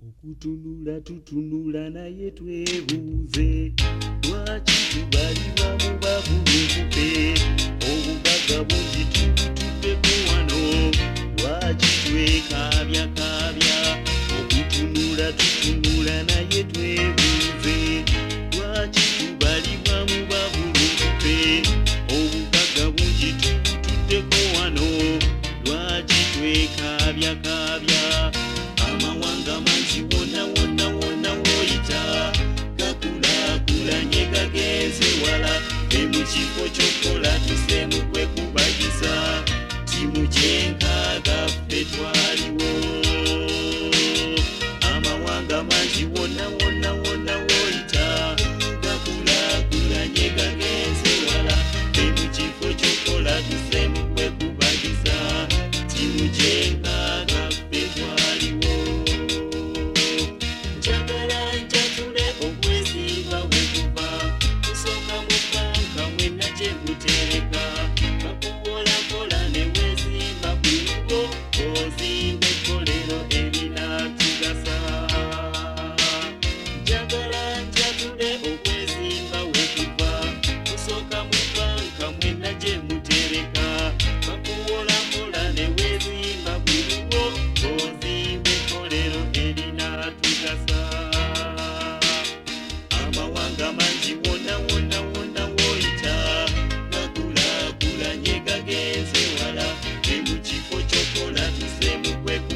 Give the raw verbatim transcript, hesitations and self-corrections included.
Okutunula tutunula naye twebuuze lwaki tubalibwa mu babulukupe obugaga bungi tubutuddeko wano lwaki twekabyakabya okutunula tutunula naye twebuuze lwaki tubalibwa mu babulukupe obugaga bungi tubutuddeko wano lwaki twekabyakabya amawanga mangi wonna wonna wonna woyita gakulakulanye gagenze wala fe mu kifo ky'okukola tusemu kwekubagiza timu gyenkaaga ffe twaliwo amawanga mangi wonna wonna wonna woyita gakulakulanye gagenze wala fe mu kifo ky'okukola tusemu kwekubagiza timu gyenkaaga ffe twaliwo amawanga mangi wonna wonna wonna woyita gakulakulanye gagenze wala fe mu kifo ky'okola tusemu kwe